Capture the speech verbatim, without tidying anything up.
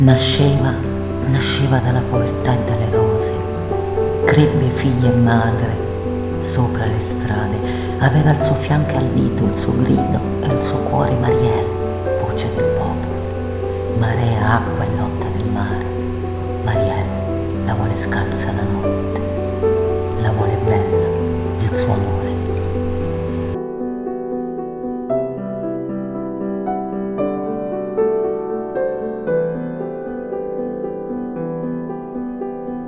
Nasceva, nasceva dalla povertà e dalle rose, crebbe figlia e madre sopra le strade, aveva al suo fianco e al dito il suo grido e il suo cuore Mariel, voce del popolo, marea, acqua e lotta del mare. Mariel la vuole scalza la notte, la vuole bella il suo amore.